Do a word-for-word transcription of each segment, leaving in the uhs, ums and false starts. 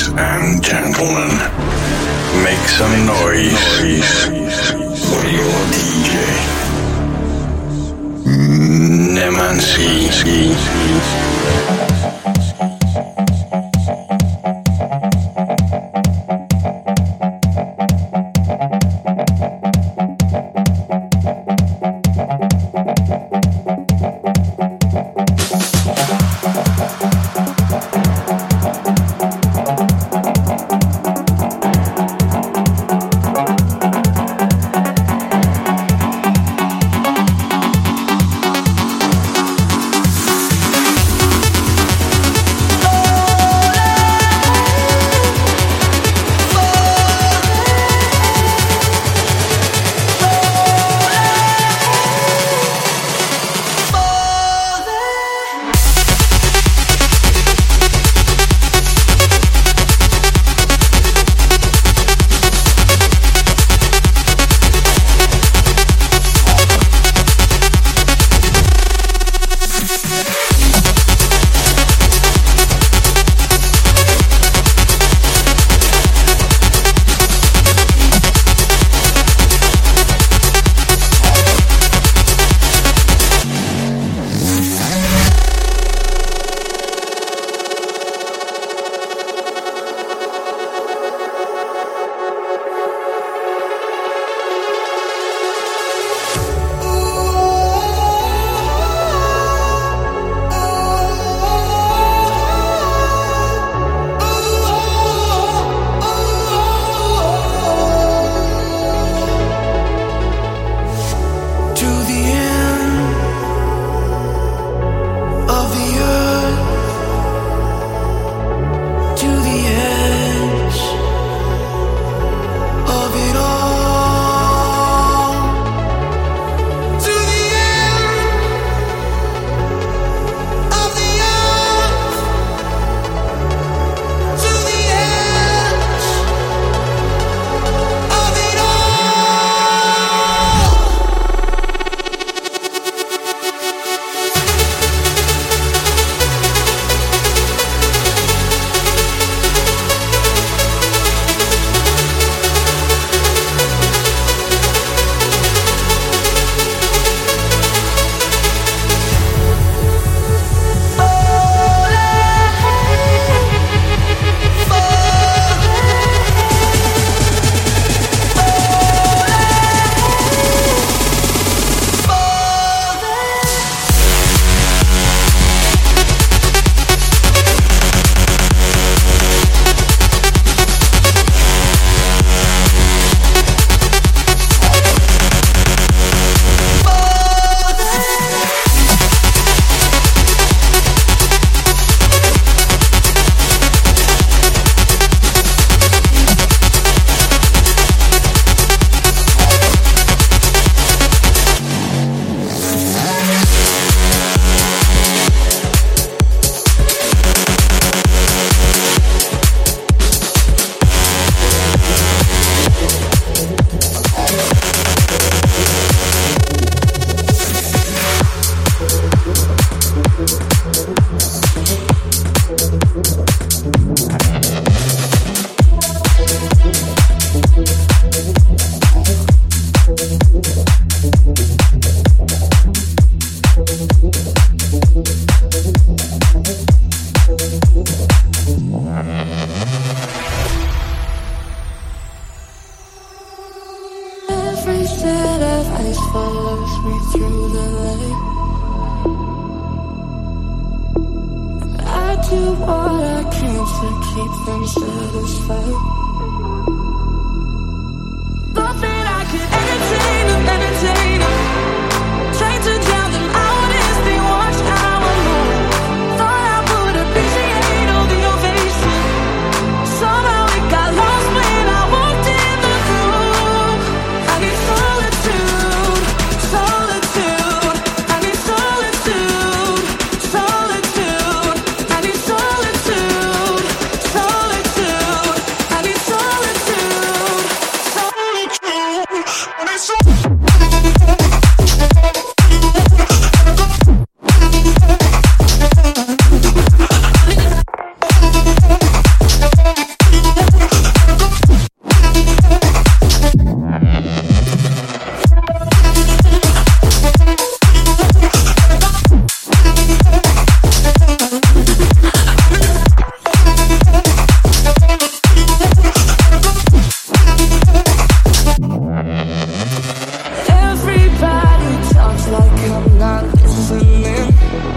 Ladies and gentlemen, make some noise for your D J, Nemanski. Solitude, I need listening.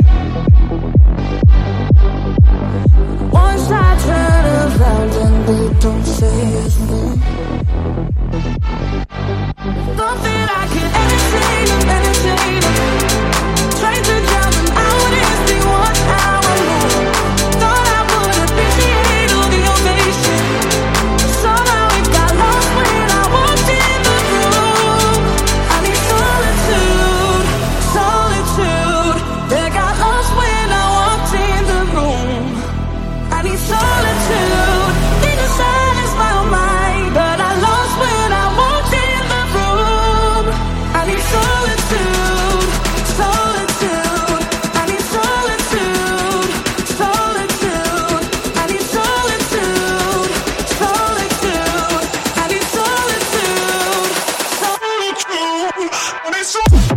Once I turn around and they don't say his name. Thought that I could entertain him, entertain him. Tried to drown him out and see what how I move. Thought I would appreciate all the ovation. Somehow it got lost when I walked in the room. I need solitude, solitude. That got lost when I walked in the room. I need solitude, need to satisfy my mind, but I lost when I walked in the room. I need solitude, solitude. I need solitude, solitude. I need solitude, solitude. I need solitude, solitude. I need solitude.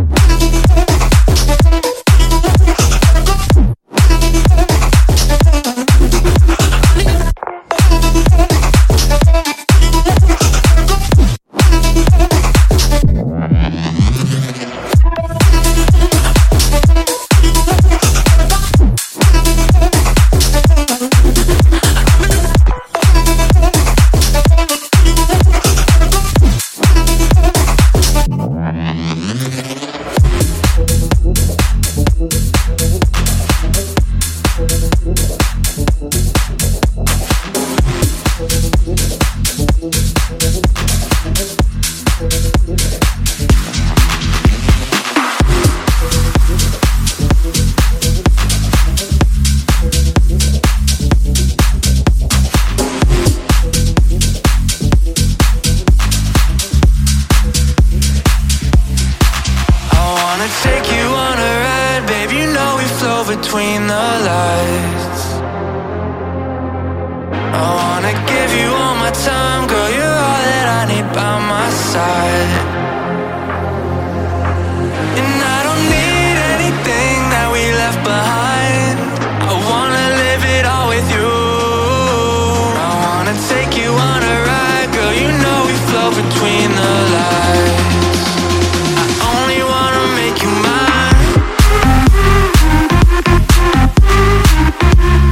Between the lights, I wanna give you all my time, girl, you're all that I need by my side. And I don't need anything that we left behind. I wanna live it all with you. I wanna take you on a ride, girl, you know we flow between the lights. I only wanna make you mine.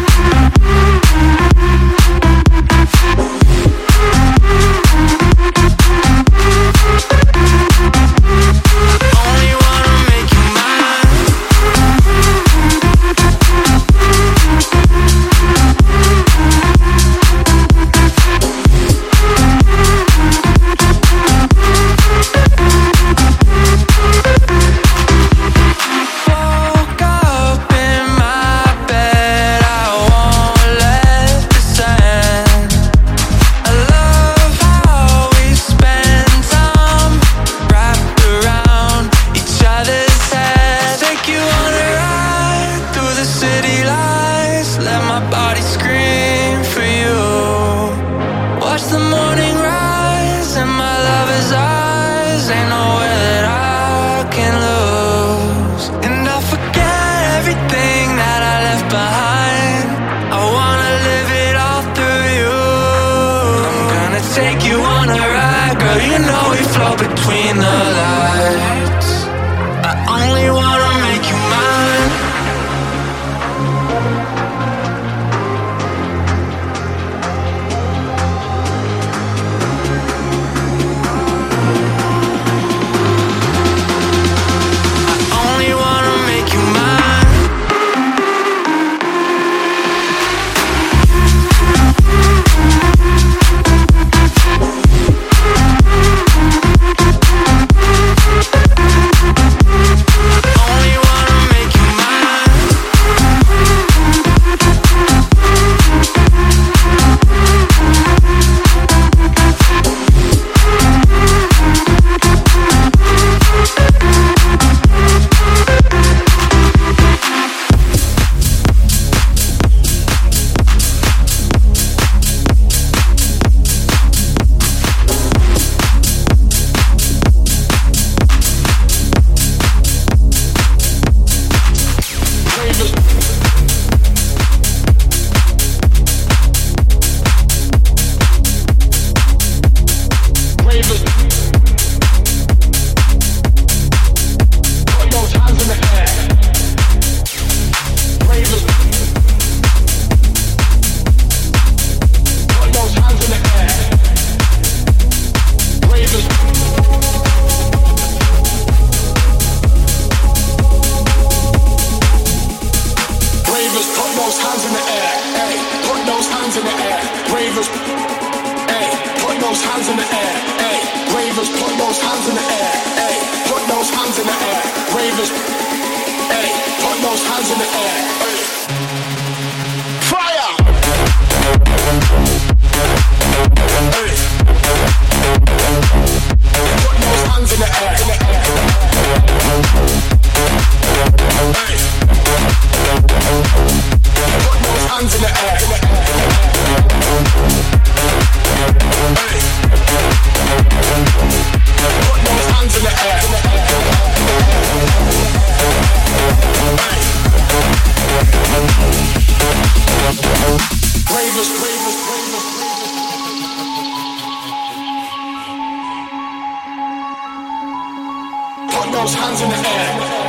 those hands in the air.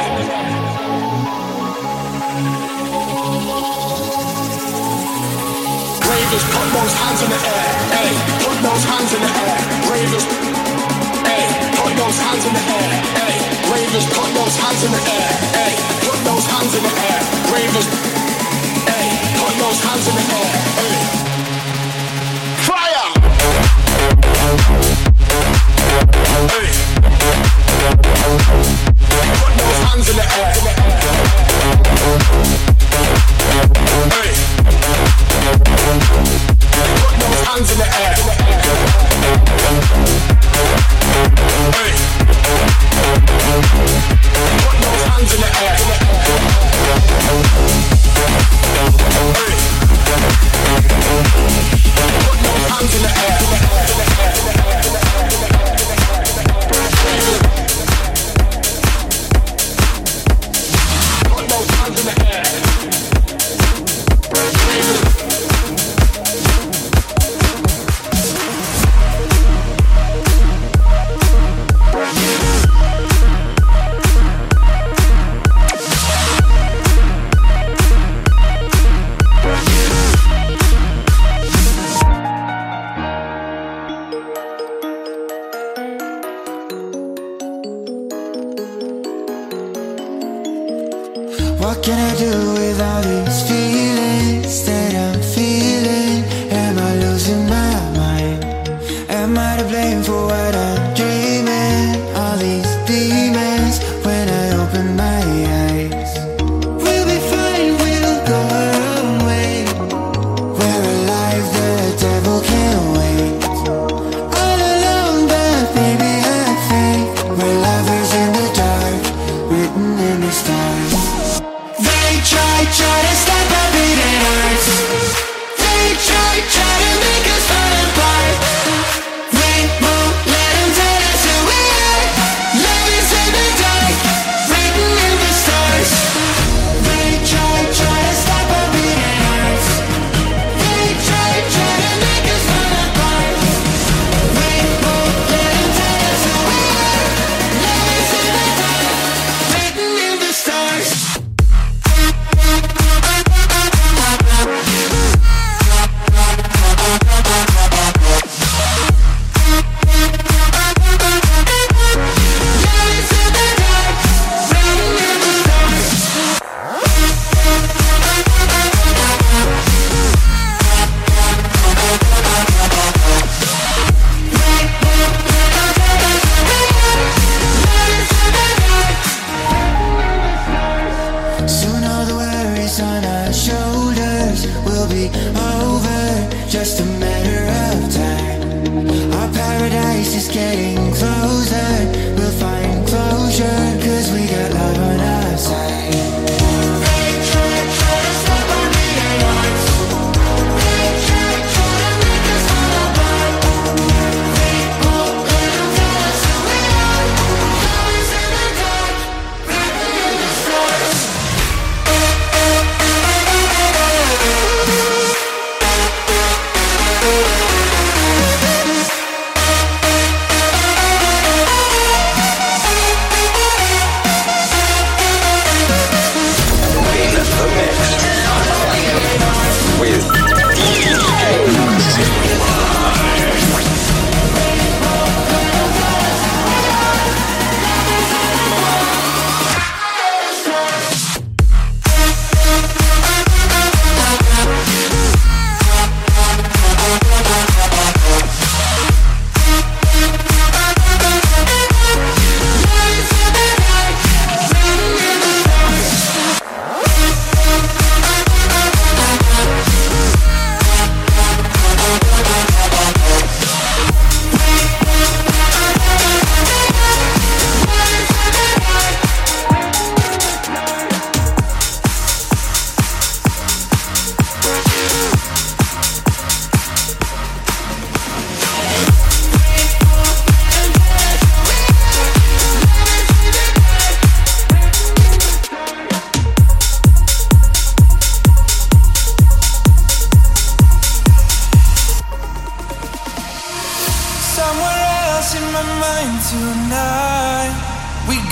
Ravers, put those hands in the air. Hey, put those hands in the air. Ravers, hey, put those hands in the air. Hey, ravers, put those hands in the air. Hey, put those hands in the air. Ravers, hey, put those hands in the air. Hey, fire! Hey, put those hands in the air. Hey, put those hands in the air. Hey, put those hands in the air. Hey, put those hands in the air. Put those hands in the air. What can I do with all these feelings that I'm feeling? Am I losing my mind? Am I to blame for what I'm dreaming? All these demons when I open my eyes. We'll be fine, we'll go our own way. We're alive, the devil can't wait. All alone, but baby I think we're lovers in the dark, written in the stars. They try, try to stop our beating hearts.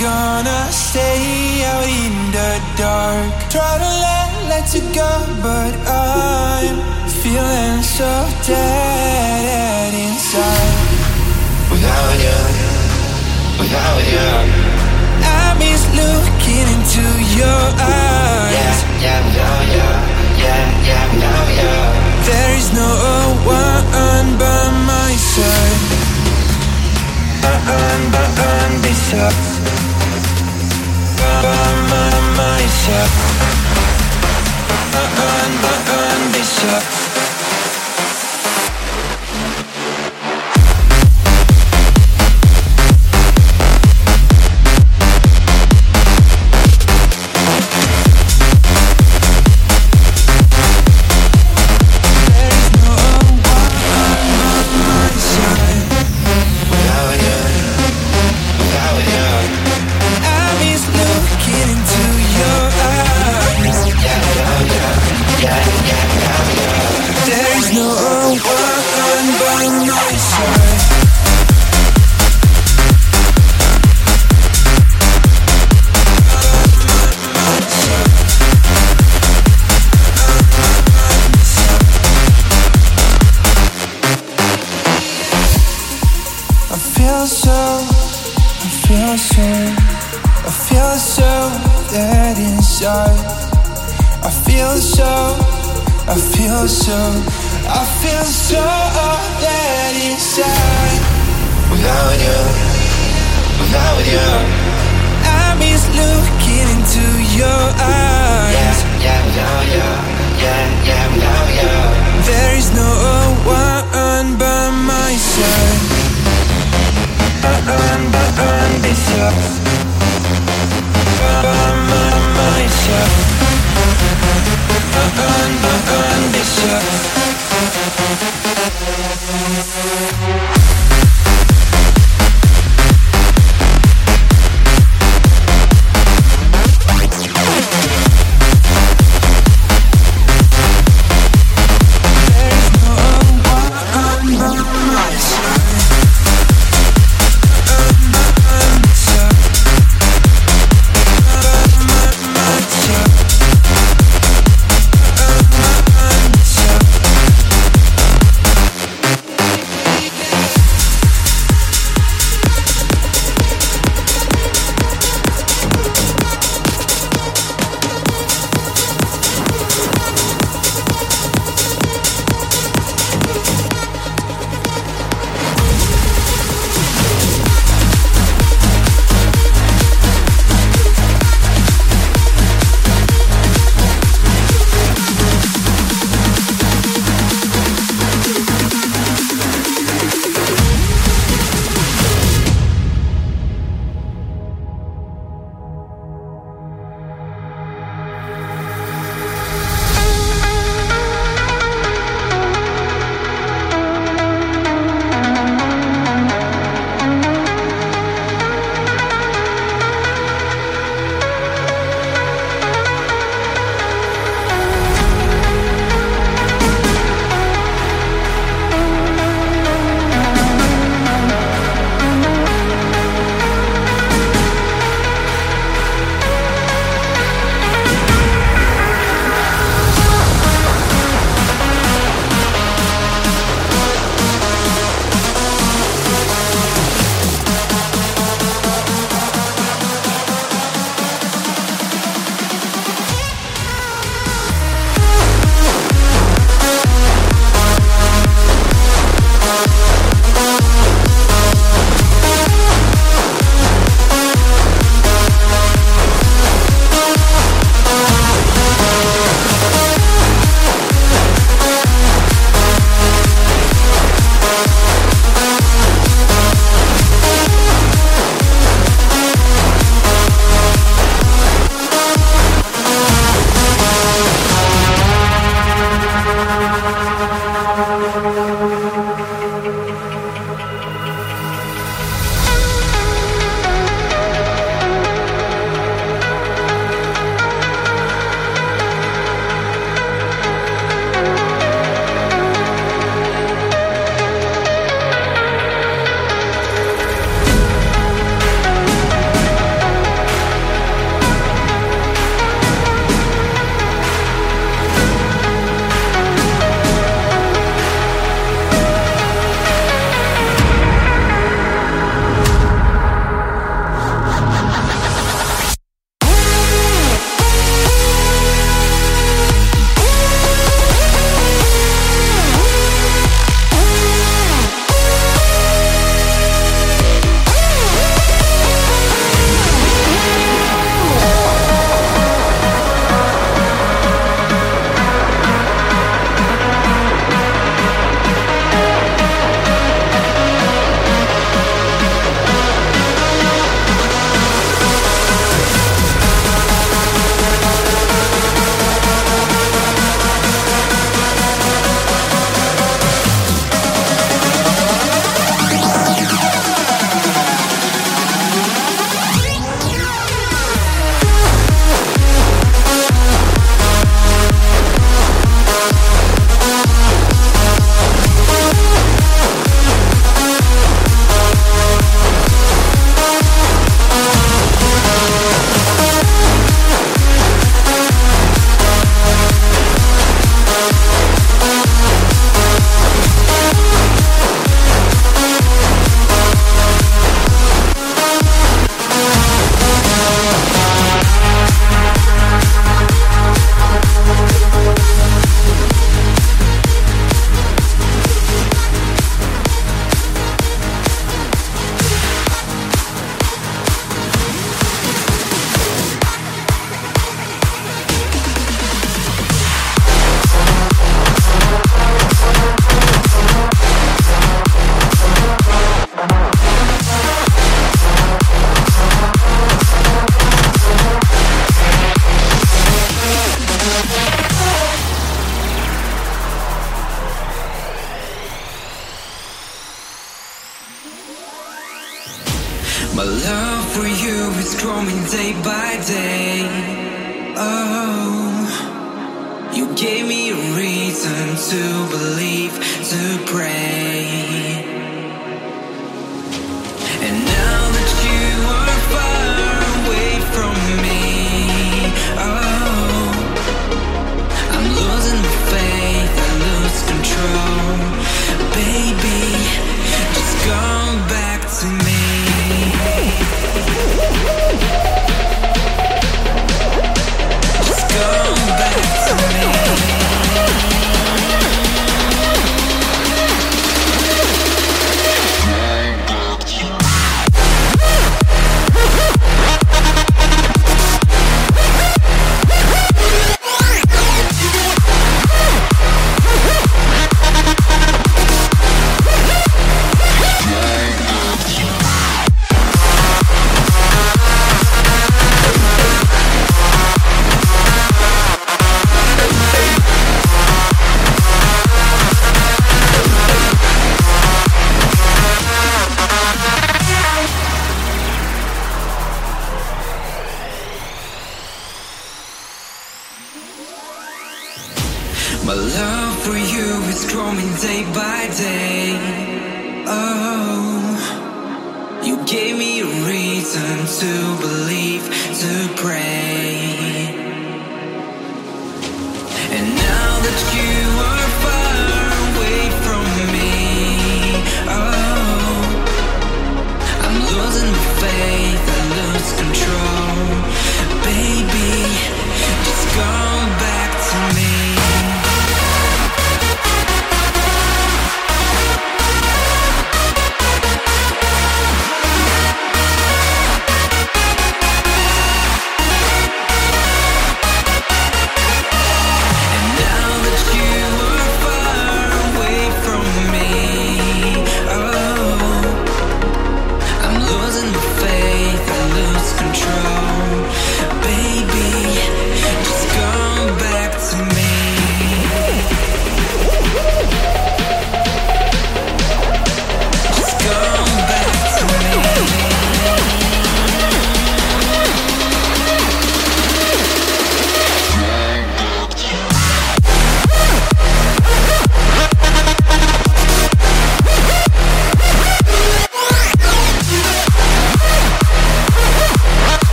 gonna stay out in the dark. Try to let, let you go, but I'm feeling so dead inside. Without you, without you, I miss looking into your eyes. Yeah, yeah, without you, yeah, yeah, without you, there is no one by my side. I'm by myself. By myself. I'm by myself. day by day. Oh, you gave me a reason to believe, to pray. And now that you are far away from me, oh, I'm losing my faith, I lose control. Baby, just come back to me. Just come back to me. My love for you is growing day by day. Oh, you gave me a reason to believe, to pray. And now that you are far away from me, oh, I'm losing my faith, I lose control. Baby, just come back to me.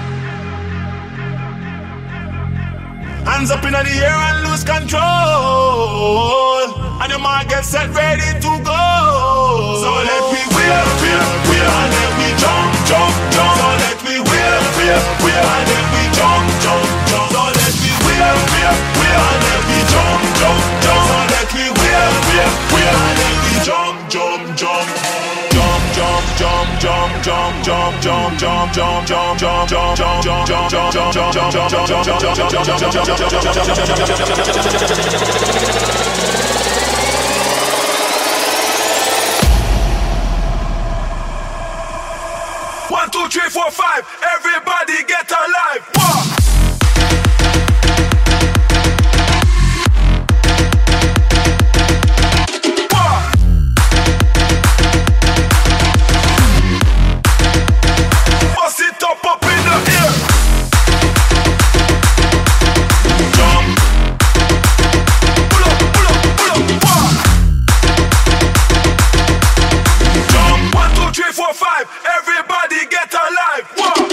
Hands up in the air and lose control. set ready to go. So let me wheel, wheel, wheel, and then we jump, jump, jump. So let me wheel, wheel, wheel, and then we jump, jump, jump. So let me wheel, wheel, wheel, and then we jump, jump, jump. So let me wheel, wheel, wheel, and then we jump, jump, jump. Jump, jump, jump, jump, jump, jump, jump, jump, jump, jump, jump, jump, jump, jump, one, two, three, four, five. Everybody get alive. One. Everybody get alive. Whoa.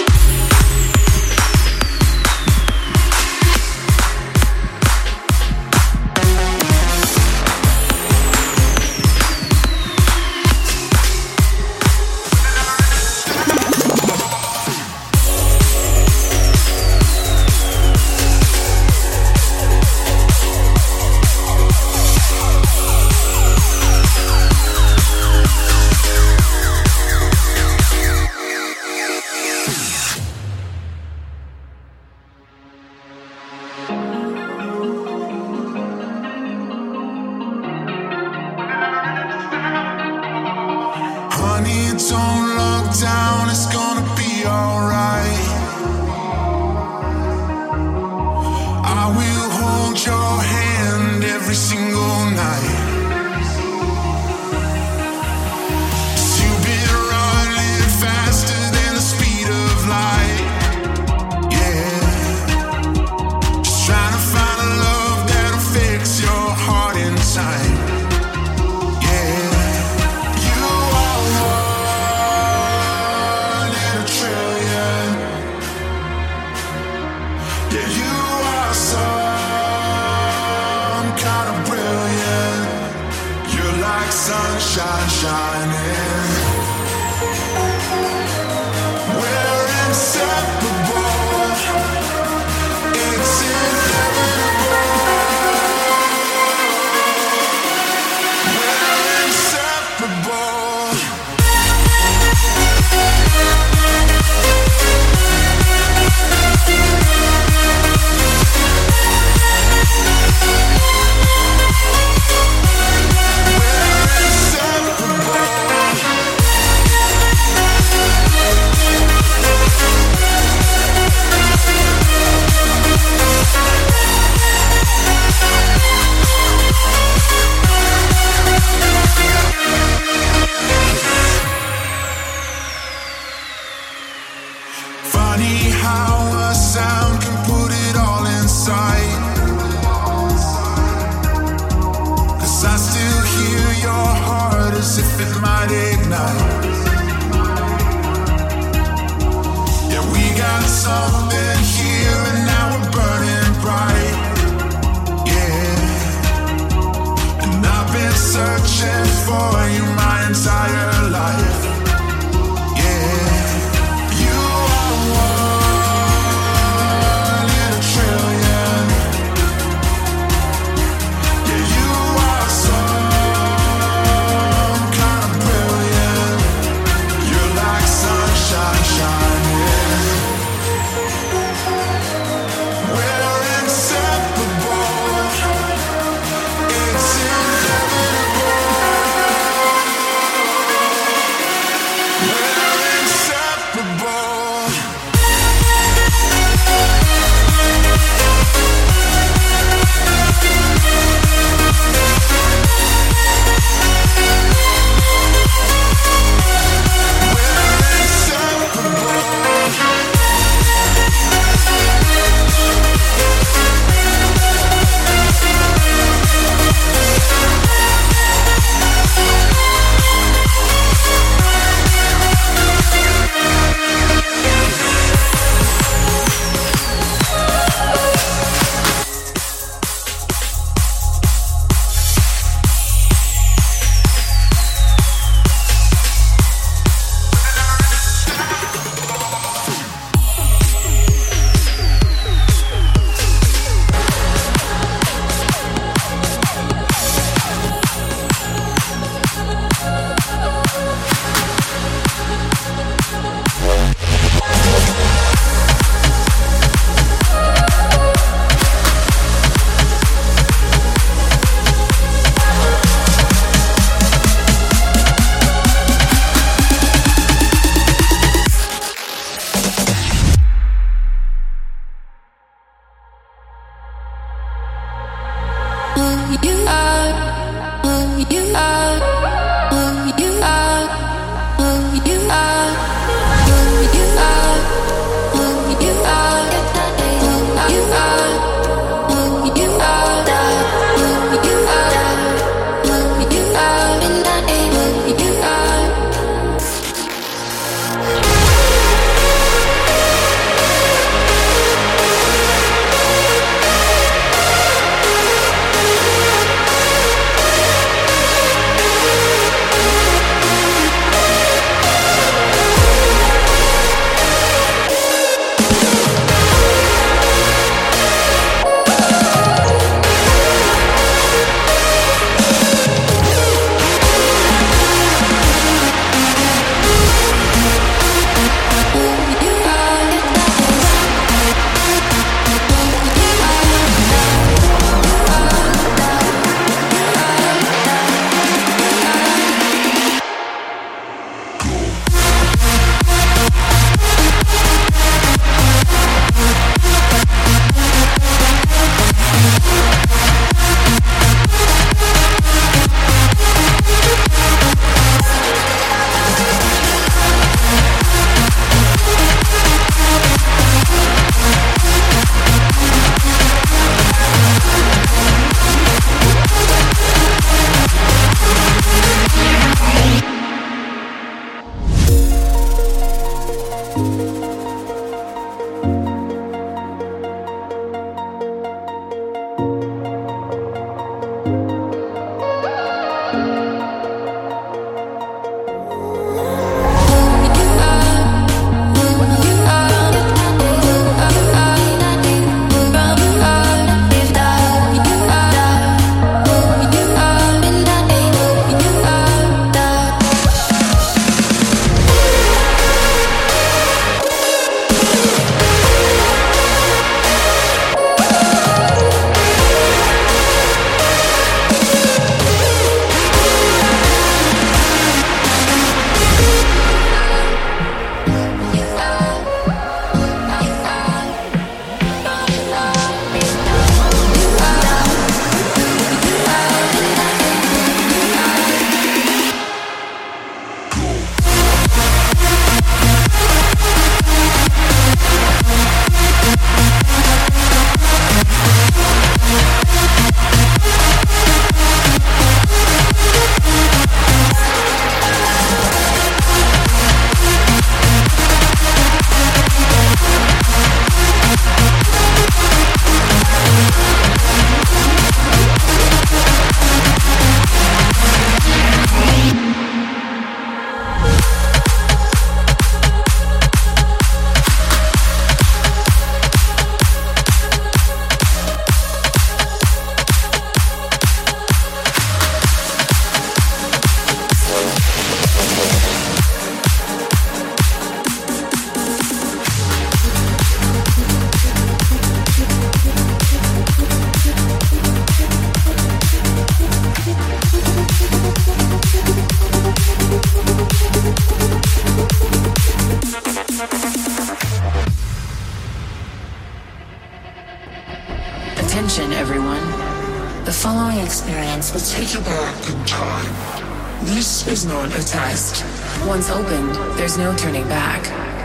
Attention, everyone. The following experience will take you back in time. This is not a test. Once opened, there's no turning back.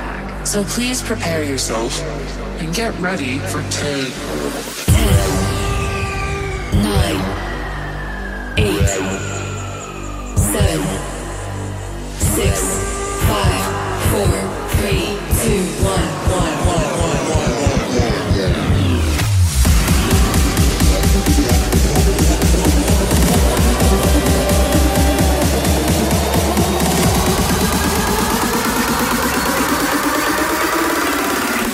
So please prepare yourself and get ready for ten, nine, eight, seven, six, five, four, three, two, one, one, one, one, one, one, one.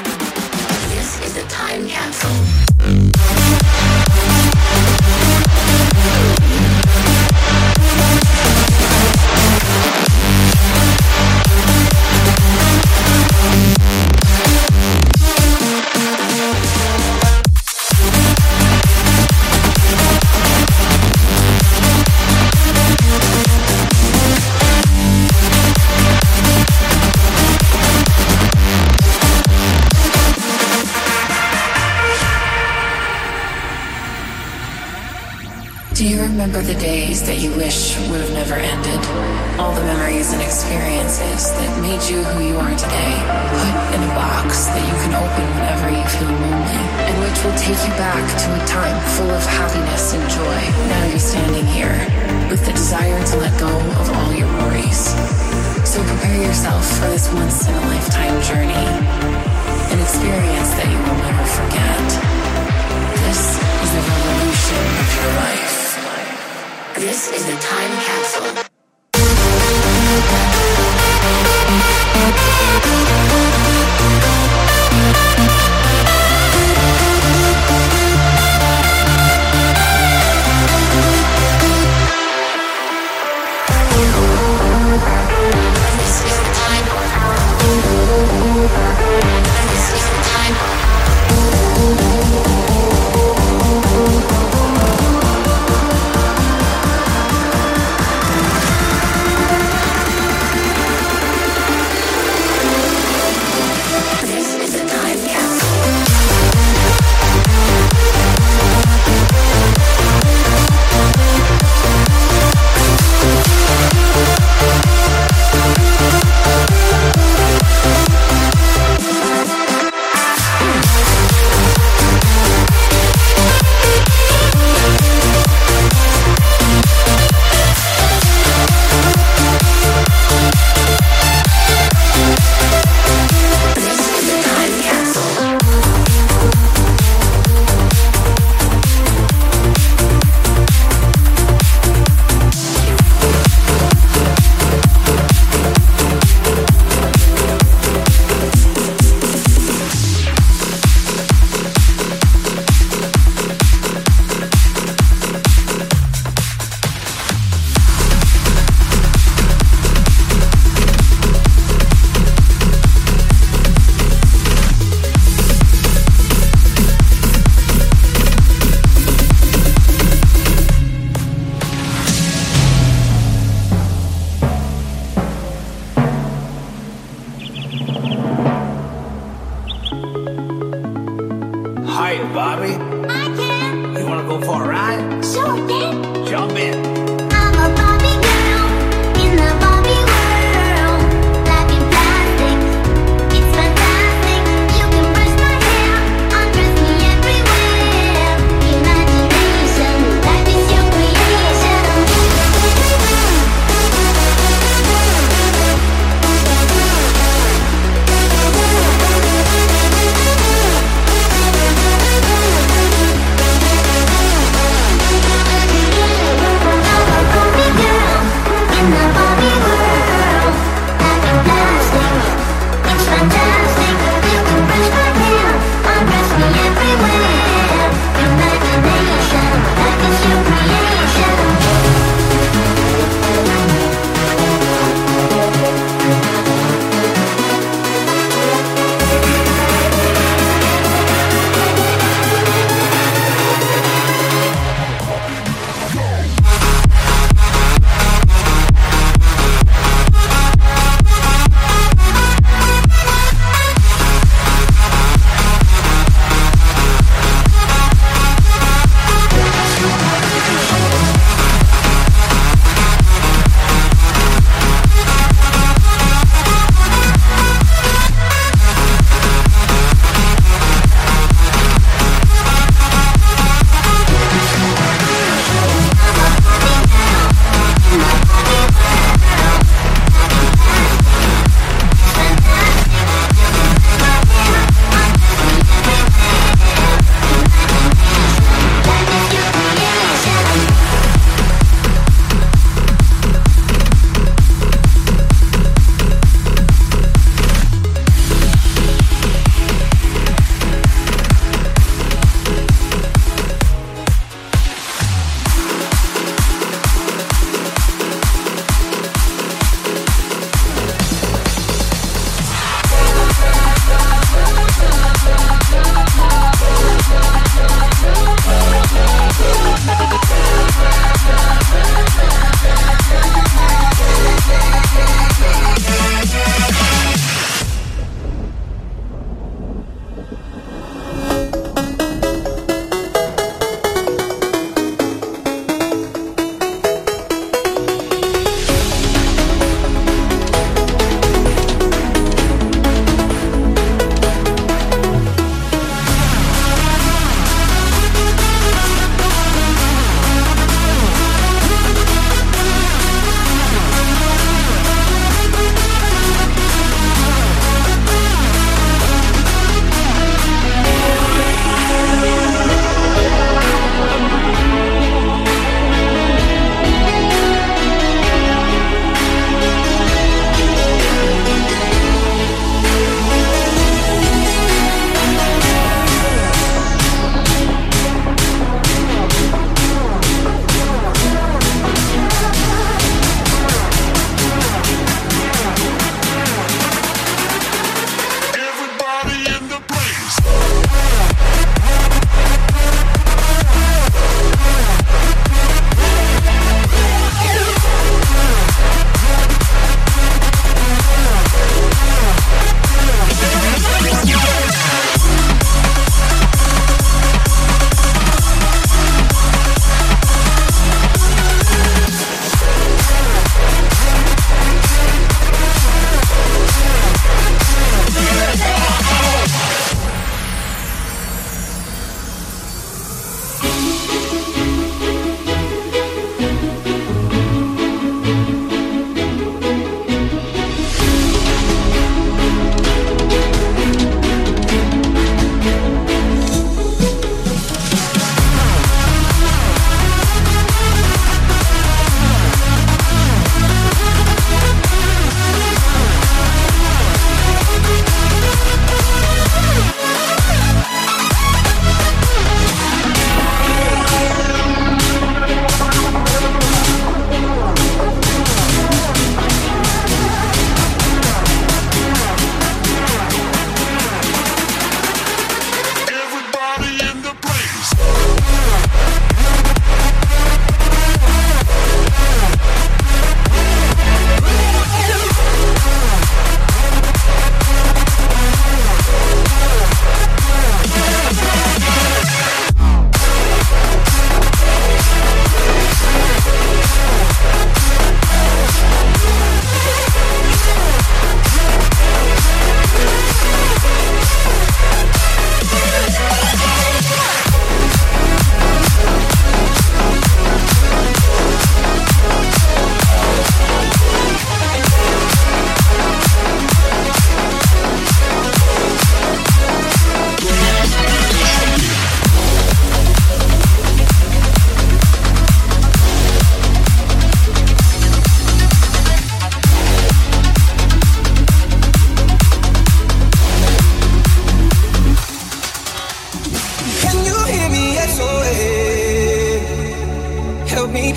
This is a time capsule. Do you remember the days that you wish would have never ended? All the memories and experiences that made you who you are today, put in a box that you can open whenever you feel lonely, and which will take you back to a time full of happiness and joy. Now you're standing here with the desire to let go of all your worries. So prepare yourself for this once-in-a-lifetime journey, an experience that you will never forget. This is the revolution of your life. This is a time capsule.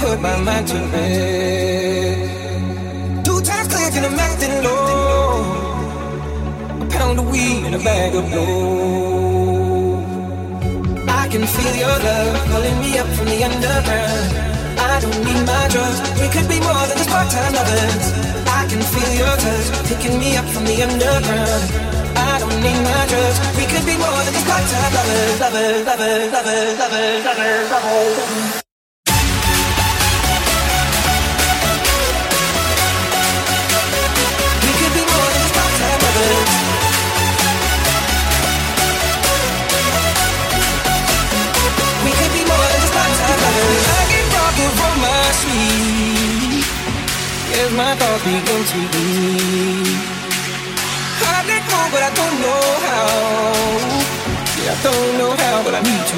put my mind to rest. Two times click and I'm acting low. A pound of weed and a bag of blow. I can feel your love pulling me up from the underground. I don't need my drugs. We could be more than just part-time lovers. I can feel your touch picking me up from the underground. I don't need my drugs. We could be more than just part-time lovers, lovers, lovers, lovers, lovers, lovers, lovers. We could be more than just part-time lovers. We could be more than just part-time lovers. I get rocking from my sleep. Yes, my thoughts begin to leave. I let go, but I don't know how. Yeah, I don't know how, but I need to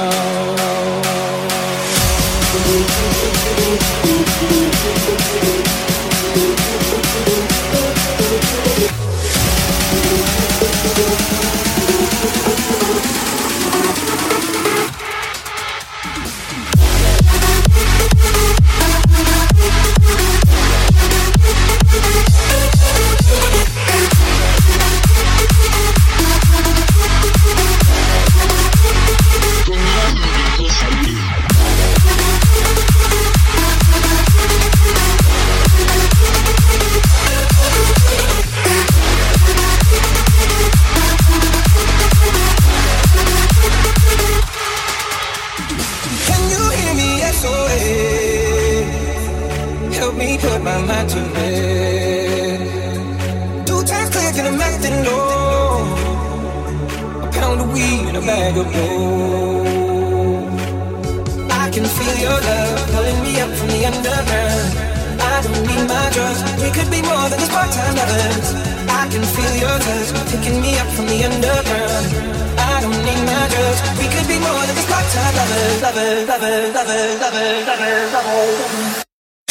put my mind to rest. Two times click and I'm acting low. A pound of weed and a bag of blow. I can feel your love pulling me up from the underground. I don't need my drugs. We could be more than just part-time lovers. I can feel your touch picking me up from the underground. I don't need my drugs. We could be more than just part-time lovers, lovers, lovers, lovers, lovers, lovers, lovers.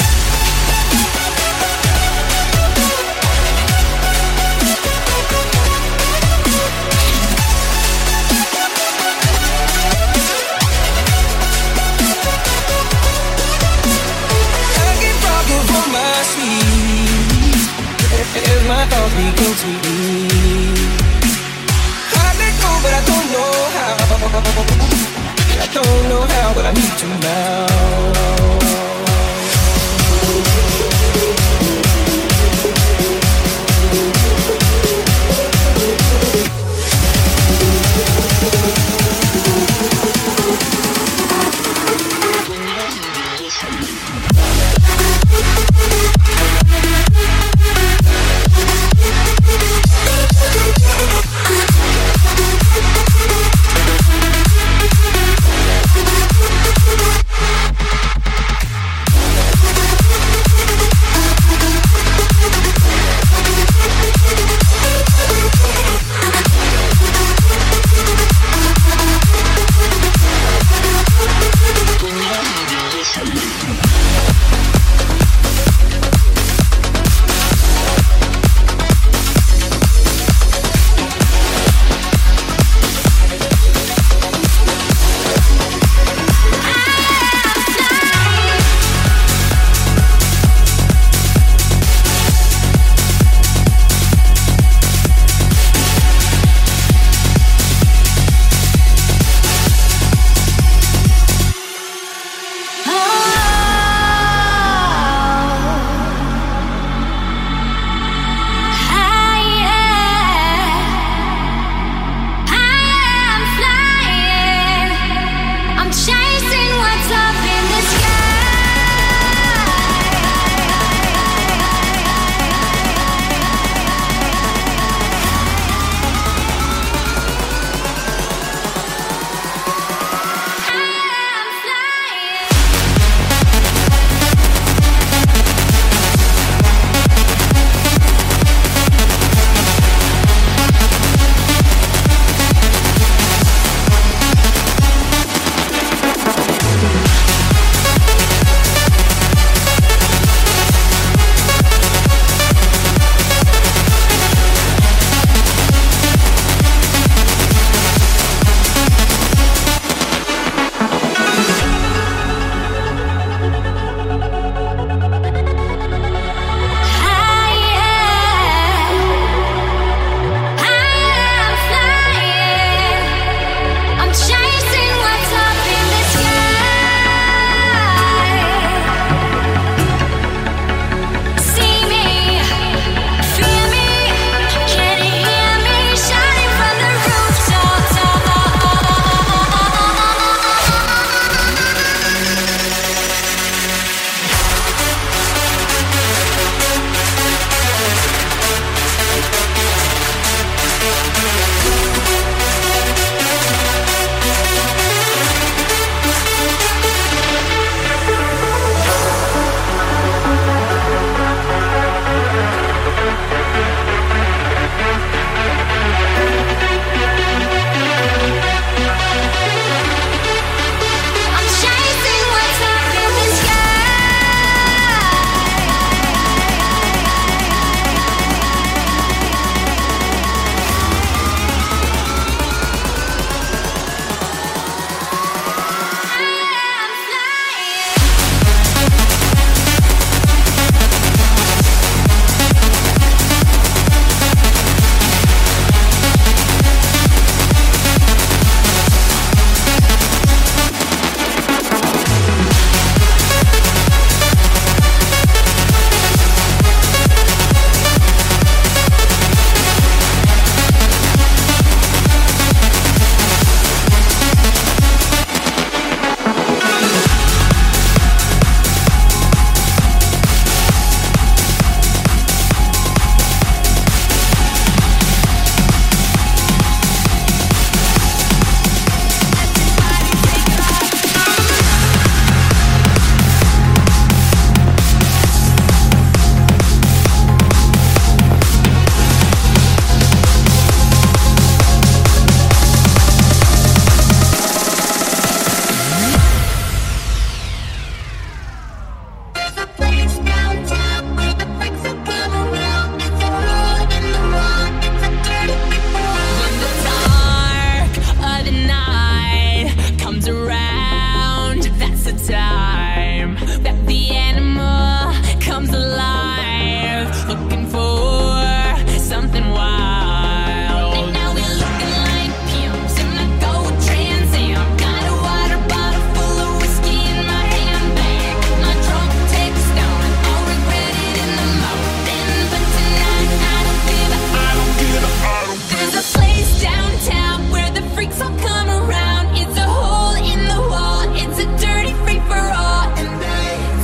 As my thoughts begin to leave, I let go, but I don't know how. I don't know how, but I need to now. that the animal comes alive, looking for something wild. And now we're looking like pimps in a gold Trans Am. Got a water bottle full of whiskey in my handbag. Not drunk, take a stone. I'll regret it in the morning, but tonight I don't give a, I don't give a, I don't give a. There's a place downtown where the freaks all come around. It's a hole in the wall. It's a dirty free for all, and they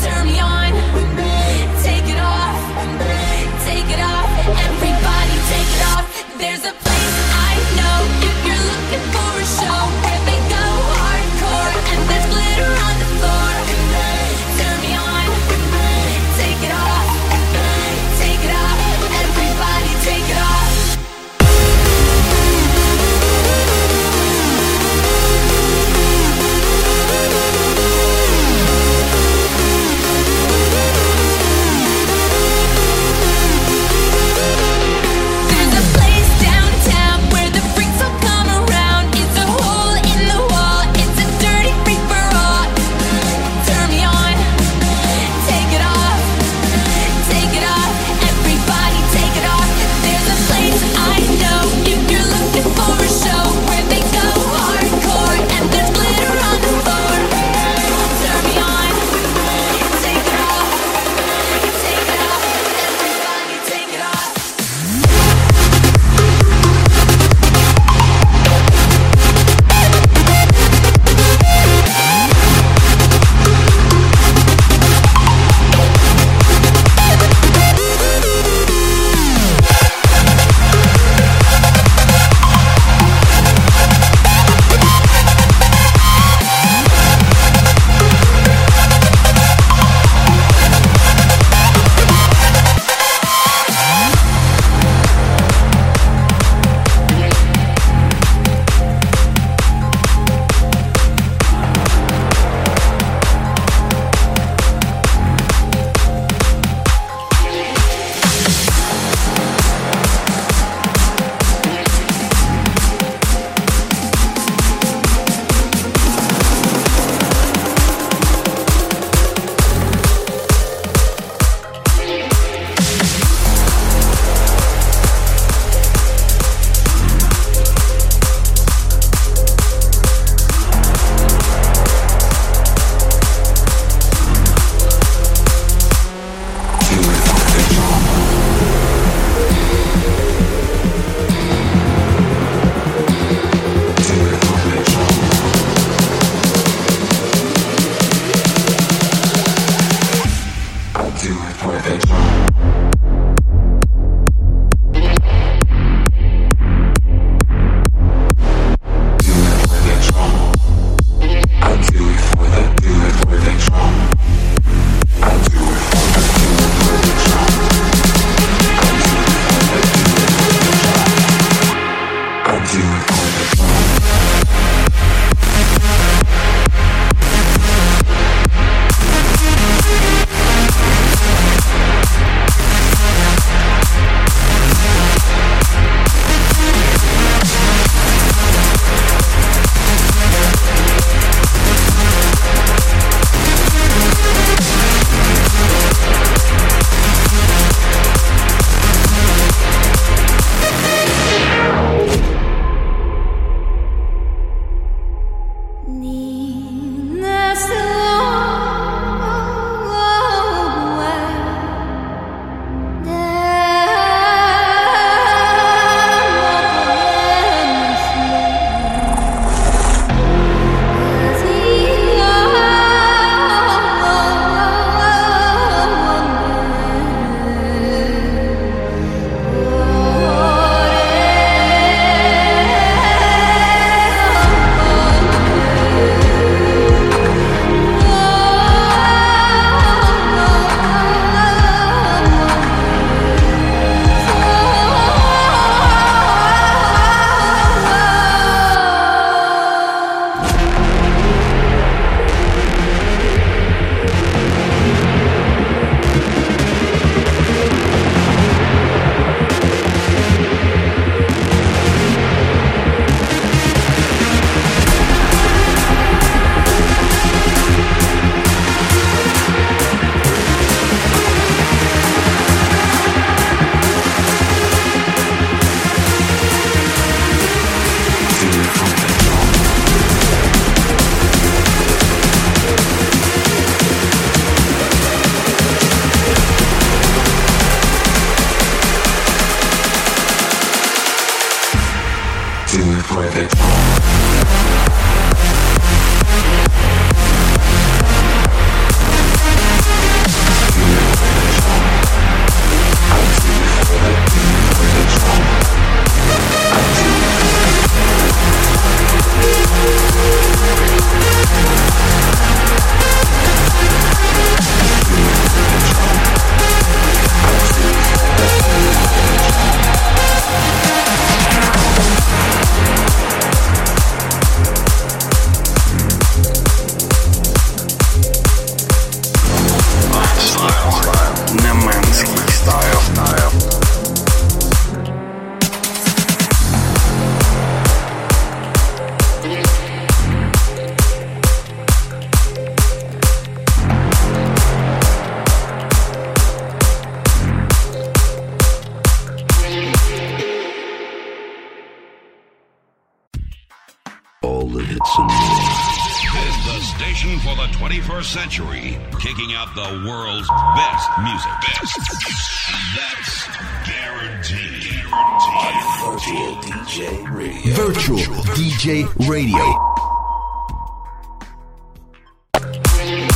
All the hits and more. Is the station for the twenty-first century, kicking out the world's best music. Best. That's guaranteed. On Virtual D J Radio. Virtual D J Radio.